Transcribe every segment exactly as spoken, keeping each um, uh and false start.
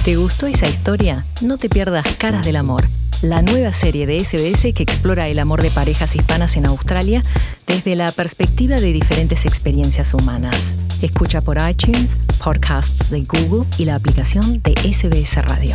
¿Te gustó esa historia? No te pierdas Caras del Amor, la nueva serie de ese be ese que explora el amor de parejas hispanas en Australia desde la perspectiva de diferentes experiencias humanas. Escucha por iTunes, podcasts de Google y la aplicación de ese be ese Radio.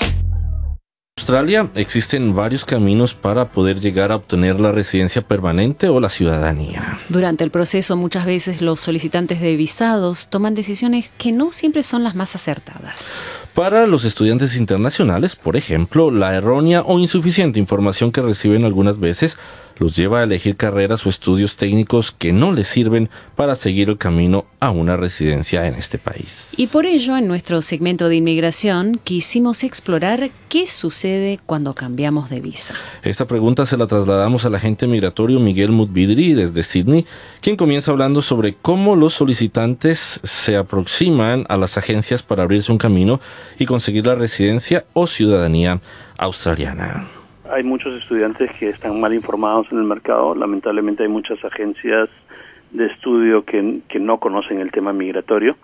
En Australia existen varios caminos para poder llegar a obtener la residencia permanente o la ciudadanía. Durante el proceso, muchas veces los solicitantes de visados toman decisiones que no siempre son las más acertadas. Para los estudiantes internacionales, por ejemplo, la errónea o insuficiente información que reciben algunas veces los lleva a elegir carreras o estudios técnicos que no les sirven para seguir el camino a una residencia en este país. Y por ello, en nuestro segmento de inmigración, quisimos explorar qué sucede cuando cambiamos de visa. Esta pregunta se la trasladamos al agente migratorio Miguel Mudbidri desde Sydney, quien comienza hablando sobre cómo los solicitantes se aproximan a las agencias para abrirse un camino y conseguir la residencia o ciudadanía australiana. Hay muchos estudiantes que están mal informados en el mercado. Lamentablemente hay muchas agencias de estudio que, que no conocen el tema migratorio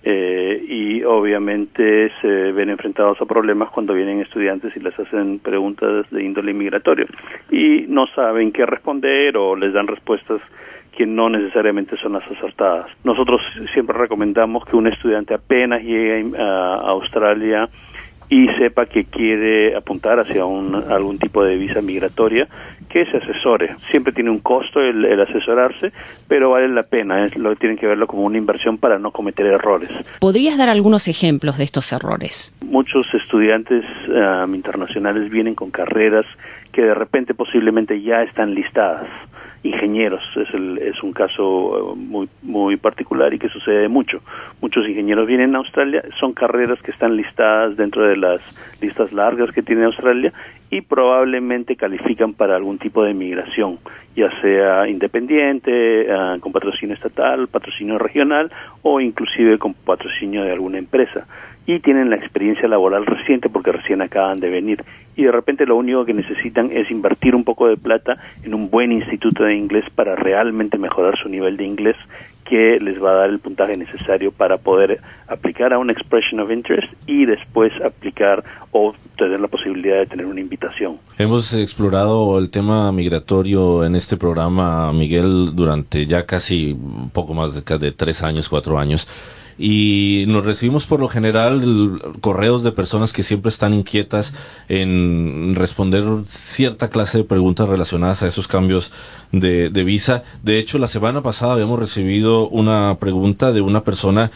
eh, y obviamente se ven enfrentados a problemas cuando vienen estudiantes y les hacen preguntas de índole migratorio y no saben qué responder o les dan respuestas que no necesariamente son las acertadas. Nosotros siempre recomendamos que un estudiante apenas llegue a Australia y sepa que quiere apuntar hacia un, algún tipo de visa migratoria, que se asesore. Siempre tiene un costo el, el asesorarse, pero vale la pena. Es, lo tienen que verlo como una inversión para no cometer errores. ¿Podrías dar algunos ejemplos de estos errores? Muchos estudiantes um, internacionales vienen con carreras que de repente posiblemente ya están listadas. Ingenieros es, el, es un caso muy muy particular y que sucede mucho. Muchos ingenieros vienen a Australia, son carreras que están listadas dentro de las listas largas que tiene Australia y probablemente califican para algún tipo de migración, ya sea independiente, uh, con patrocinio estatal, patrocinio regional o inclusive con patrocinio de alguna empresa. Y tienen la experiencia laboral reciente porque recién acaban de venir y de repente lo único que necesitan es invertir un poco de plata en un buen instituto de inglés para realmente mejorar su nivel de inglés, que les va a dar el puntaje necesario para poder aplicar a una expression of interest y después aplicar o tener la posibilidad de tener una invitación. Hemos explorado el tema migratorio en este programa, Miguel, durante ya casi un poco más de, de tres años, cuatro años. Y nos recibimos por lo general correos de personas que siempre están inquietas en responder cierta clase de preguntas relacionadas a esos cambios de, de visa. De hecho, la semana pasada habíamos recibido una pregunta de una persona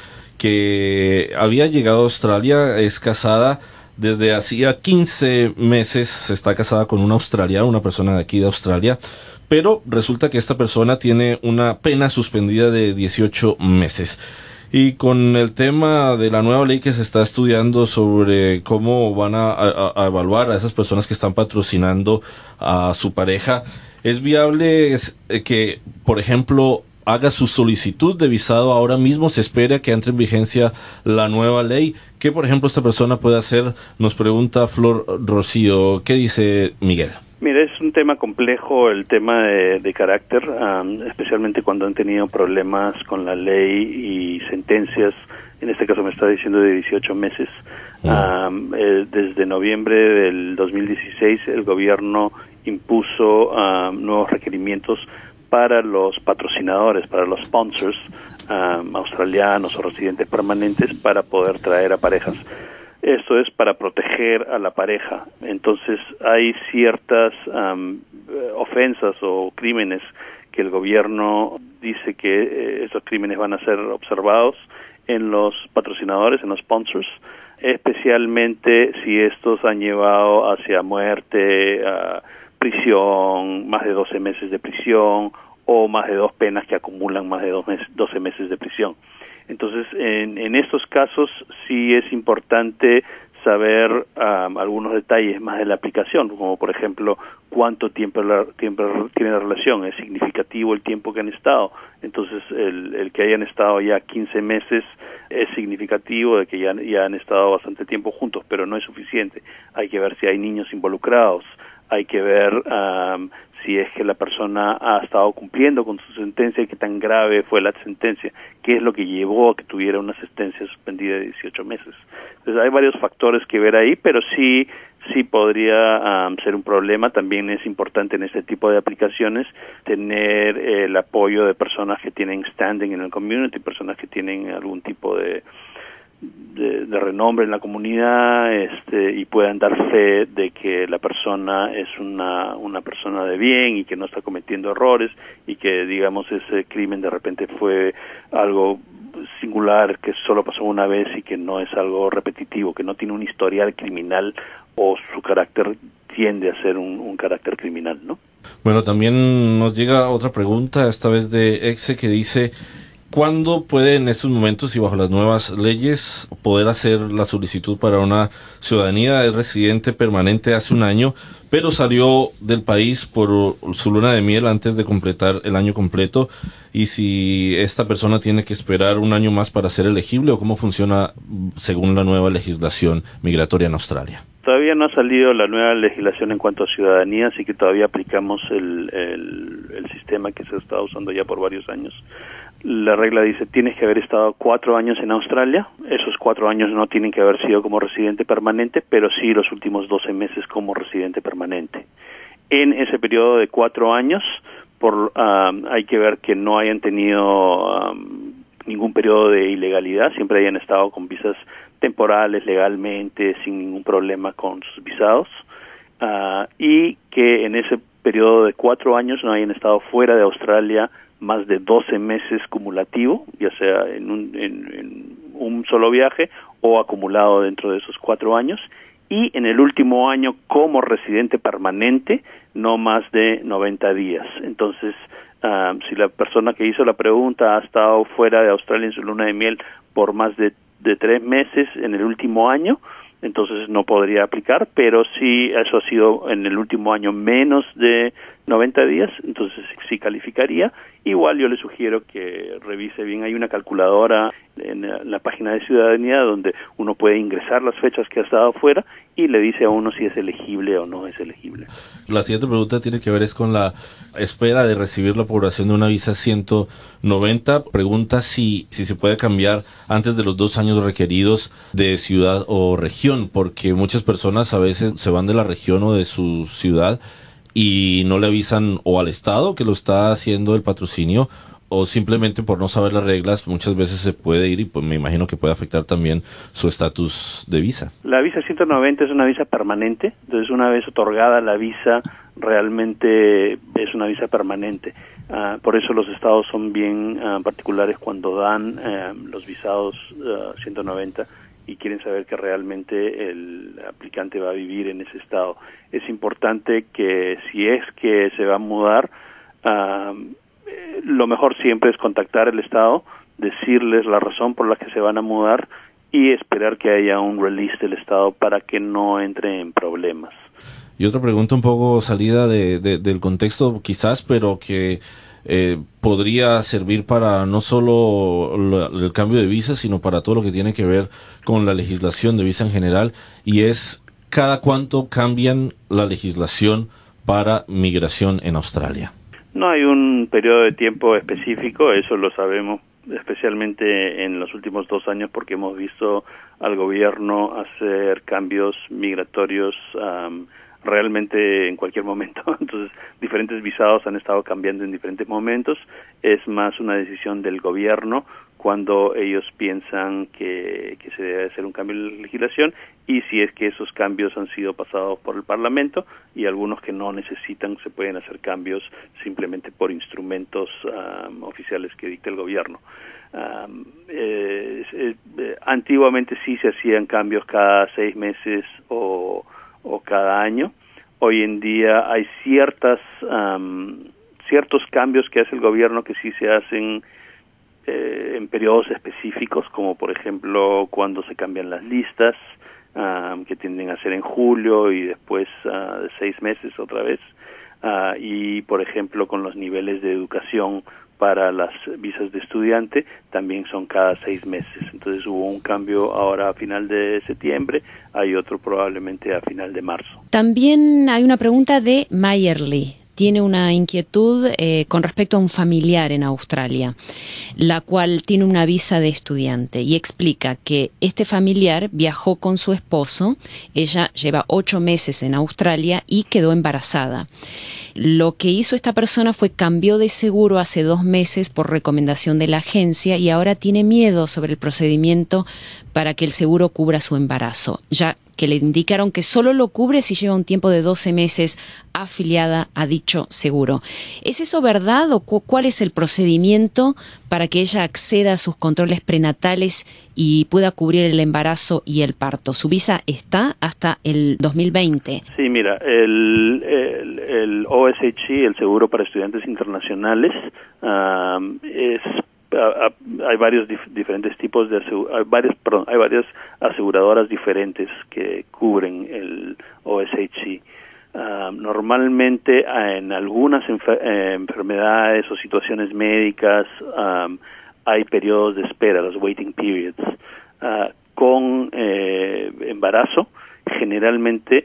que había llegado a Australia, es casada desde hacía quince meses, está casada con un australiano, una persona de aquí de Australia, pero resulta que esta persona tiene una pena suspendida de dieciocho meses. Y con el tema de la nueva ley que se está estudiando sobre cómo van a, a, a evaluar a esas personas que están patrocinando a su pareja, ¿es viable que, por ejemplo, haga su solicitud de visado ahora mismo? ¿Se espera que entre en vigencia la nueva ley? ¿Qué, por ejemplo, esta persona puede hacer? Nos pregunta Flor Rocío. ¿Qué dice Miguel? Mira, es un tema complejo el tema de, de carácter, um, especialmente cuando han tenido problemas con la ley y sentencias, en este caso me está diciendo de dieciocho meses. Mm. Um, eh, desde noviembre del dos mil dieciséis el gobierno impuso um, nuevos requerimientos para los patrocinadores, para los sponsors um, australianos o residentes permanentes para poder traer a parejas. Esto es para proteger a la pareja. Entonces hay ciertas um, ofensas o crímenes que el gobierno dice que eh, estos crímenes van a ser observados en los patrocinadores, en los sponsors, especialmente si estos han llevado hacia muerte, uh, prisión, más de doce meses de prisión o más de dos penas que acumulan más de doce meses de prisión. Entonces, en, en estos casos sí es importante saber um, algunos detalles más de la aplicación, como por ejemplo, cuánto tiempo, la, tiempo tiene la relación, es significativo el tiempo que han estado. Entonces, el, el que hayan estado ya quince meses es significativo de que ya, ya han estado bastante tiempo juntos, pero no es suficiente. Hay que ver si hay niños involucrados. hay que ver um, si es que la persona ha estado cumpliendo con su sentencia y qué tan grave fue la sentencia, qué es lo que llevó a que tuviera una sentencia suspendida de dieciocho meses. Entonces hay varios factores que ver ahí, pero sí sí podría um, ser un problema. También es importante en este tipo de aplicaciones tener eh, el apoyo de personas que tienen standing en el community, personas que tienen algún tipo de De, de renombre en la comunidad, este, y puedan dar fe de que la persona es una una persona de bien y que no está cometiendo errores, y que, digamos, ese crimen de repente fue algo singular, que solo pasó una vez y que no es algo repetitivo, que no tiene un historial criminal o su carácter tiende a ser un, un carácter criminal, ¿no? Bueno, también nos llega otra pregunta, esta vez de Exe, que dice: ¿cuándo puede en estos momentos y bajo las nuevas leyes poder hacer la solicitud para una ciudadanía? Es residente permanente hace un año, pero salió del país por su luna de miel antes de completar el año completo. Y si esta persona tiene que esperar un año más para ser elegible, o cómo funciona según la nueva legislación migratoria en Australia. Todavía no ha salido la nueva legislación en cuanto a ciudadanía, así que todavía aplicamos el, el, el sistema que se ha estado usando ya por varios años. La regla dice: tienes que haber estado cuatro años en Australia. Esos cuatro años no tienen que haber sido como residente permanente, pero sí los últimos doce meses como residente permanente. En ese periodo de cuatro años, por um, hay que ver que no hayan tenido um, ningún periodo de ilegalidad, siempre hayan estado con visas temporales legalmente, sin ningún problema con sus visados, uh, y que en ese periodo de cuatro años no hayan estado fuera de Australia más de doce meses cumulativo, ya sea en un, en, en un solo viaje o acumulado dentro de esos cuatro años, y en el último año como residente permanente no más de noventa días. Entonces, uh, si la persona que hizo la pregunta ha estado fuera de Australia en su luna de miel por más de, de tres meses en el último año, entonces no podría aplicar, pero si eso ha sido en el último año menos de noventa días, entonces sí calificaría. Igual yo le sugiero que revise bien, hay una calculadora en la página de Ciudadanía donde uno puede ingresar las fechas que ha estado fuera y le dice a uno si es elegible o no es elegible. La siguiente pregunta tiene que ver es con la espera de recibir la aprobación de una visa ciento noventa. Pregunta si, si se puede cambiar antes de los dos años requeridos de ciudad o región, porque muchas personas a veces se van de la región o de su ciudad y no le avisan o al Estado que lo está haciendo el patrocinio, o simplemente por no saber las reglas muchas veces se puede ir, y pues me imagino que puede afectar también su estatus de visa. La visa ciento noventa es una visa permanente, entonces una vez otorgada la visa realmente es una visa permanente. Uh, por eso los estados son bien uh, particulares cuando dan uh, los visados uh, ciento noventa y quieren saber que realmente el aplicante va a vivir en ese estado. Es importante que si es que se va a mudar, uh, lo mejor siempre es contactar al estado, decirles la razón por la que se van a mudar y esperar que haya un release del estado para que no entre en problemas. Y otra pregunta un poco salida de, de, del contexto quizás, pero que eh, podría servir para no solo la, el cambio de visa, sino para todo lo que tiene que ver con la legislación de visa en general, y es: ¿cada cuánto cambian la legislación para migración en Australia? No hay un periodo de tiempo específico, eso lo sabemos especialmente en los últimos dos años porque hemos visto al gobierno hacer cambios migratorios um, realmente en cualquier momento. Entonces, diferentes visados han estado cambiando en diferentes momentos. Es más una decisión del gobierno cuando ellos piensan que, que se debe hacer un cambio en la legislación, y si es que esos cambios han sido pasados por el Parlamento, y algunos que no necesitan, se pueden hacer cambios simplemente por instrumentos um, oficiales que dicta el gobierno. Um, eh, eh, eh, antiguamente sí se hacían cambios cada seis meses o, o cada año. Hoy en día hay ciertas um, ciertos cambios que hace el gobierno que sí se hacen Eh, en periodos específicos, como por ejemplo cuando se cambian las listas, uh, que tienden a ser en julio y después uh, de seis meses otra vez, uh, y por ejemplo con los niveles de educación para las visas de estudiante también son cada seis meses. Entonces hubo un cambio ahora a final de septiembre, hay otro probablemente a final de marzo. También hay una pregunta de Mayerly. Tiene una inquietud eh, con respecto a un familiar en Australia, la cual tiene una visa de estudiante y explica que este familiar viajó con su esposo, ella lleva ocho meses en Australia y quedó embarazada. Lo que hizo esta persona fue cambió de seguro hace dos meses por recomendación de la agencia y ahora tiene miedo sobre el procedimiento para que el seguro cubra su embarazo, ya que le indicaron que solo lo cubre si lleva un tiempo de doce meses afiliada a dicho seguro. ¿Es eso verdad o cu- cuál es el procedimiento para que ella acceda a sus controles prenatales y pueda cubrir el embarazo y el parto? Su visa está hasta el dos mil veinte. Sí, mira, el, el, el O S H C, el Seguro para Estudiantes Internacionales, um, es hay varios dif- diferentes tipos de asegu- hay varias perdón, hay varias aseguradoras diferentes que cubren el O S H C. Uh, normalmente en algunas enfer- eh, enfermedades o situaciones médicas um, hay periodos de espera, los waiting periods. Uh, con eh, embarazo, generalmente,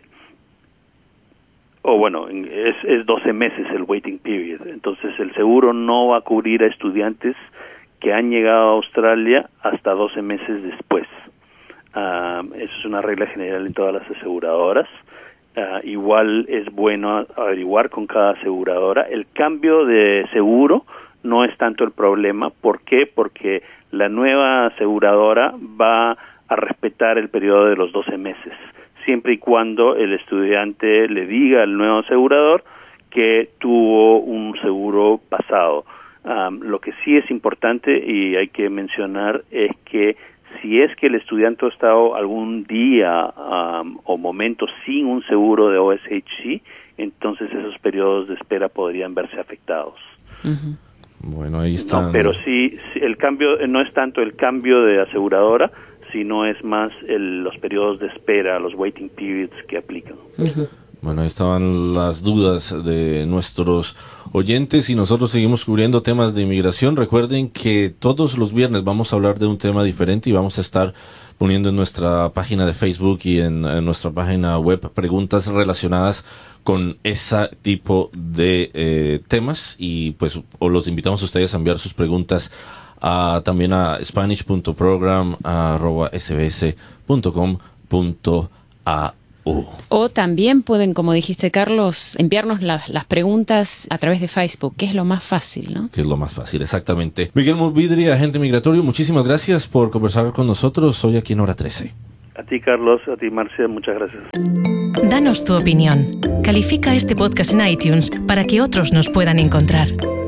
o bueno, es, es doce meses el waiting period. Entonces el seguro no va a cubrir a estudiantes que han llegado a Australia hasta doce meses después. Uh, eso es una regla general en todas las aseguradoras. Uh, igual es bueno averiguar con cada aseguradora. El cambio de seguro no es tanto el problema. ¿Por qué? Porque la nueva aseguradora va a respetar el periodo de los doce meses, siempre y cuando el estudiante le diga al nuevo asegurador que tuvo un seguro pasado. Um, lo que sí es importante y hay que mencionar es que si es que el estudiante ha estado algún día um, o momento sin un seguro de O S H C, entonces esos periodos de espera podrían verse afectados. Uh-huh. Bueno, ahí está. No, pero sí, sí, el cambio no es tanto el cambio de aseguradora, sino es más el, los periodos de espera, los waiting periods que aplican. Uh-huh. Bueno, ahí estaban las dudas de nuestros oyentes y nosotros seguimos cubriendo temas de inmigración. Recuerden que todos los viernes vamos a hablar de un tema diferente y vamos a estar poniendo en nuestra página de Facebook y en, en nuestra página web preguntas relacionadas con ese tipo de eh, temas y pues o los invitamos a ustedes a enviar sus preguntas a, también a spanish punto program arroba s b s punto com punto a u. O también pueden, como dijiste, Carlos, enviarnos la, las preguntas a través de Facebook, que es lo más fácil, ¿no? Que es lo más fácil, exactamente. Miguel Movidri, agente migratorio, muchísimas gracias por conversar con nosotros hoy aquí en Hora trece. A ti, Carlos, a ti, Marcia, muchas gracias. Danos tu opinión. Califica este podcast en iTunes para que otros nos puedan encontrar.